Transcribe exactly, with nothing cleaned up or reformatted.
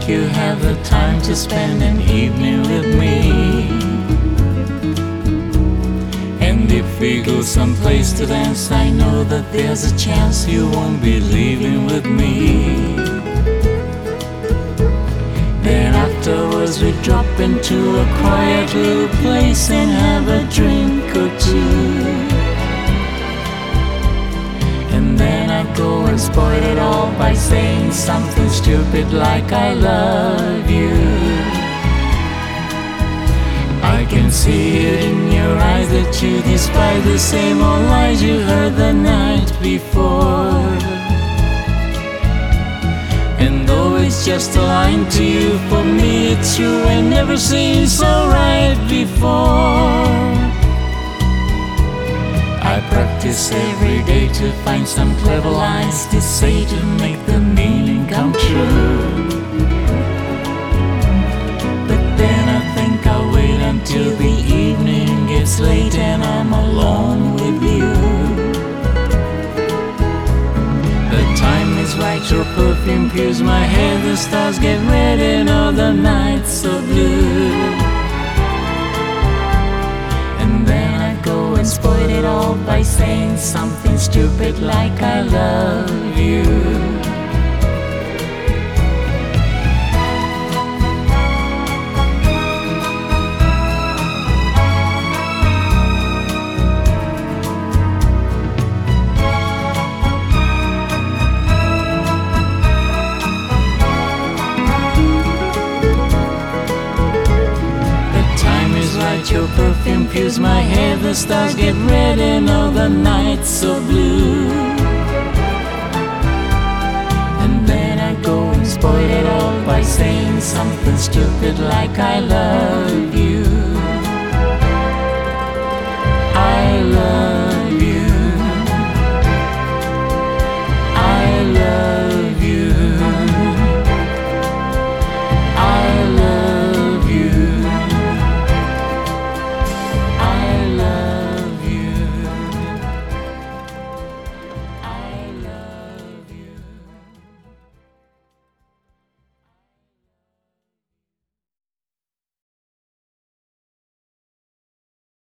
think you have the time to spend an evening with me. And if we go someplace to dance, I know that there's a chance you won't be leaving with me. Then afterwards we drop into a quiet little place and have a drink or two. And then I go and spoil it all by saying something stupid like I love you. I can see it in your eyes that you despise the same old lies you heard the night before. And though it's just a line to you, for me it's true and never seemed so right before. I practice every day to find some clever lines to say to make the meaning come true. But then I think I'll wait until the evening gets late and I'm alone with you. The time is right, your perfume pierces my head, the stars get red and all the nights so blue. And then I go and spoil it all by saying something stupid like I love you. Your perfume pierces my head, the stars get red and all the nights so blue. And then I go and spoil it all by saying something stupid like I love you.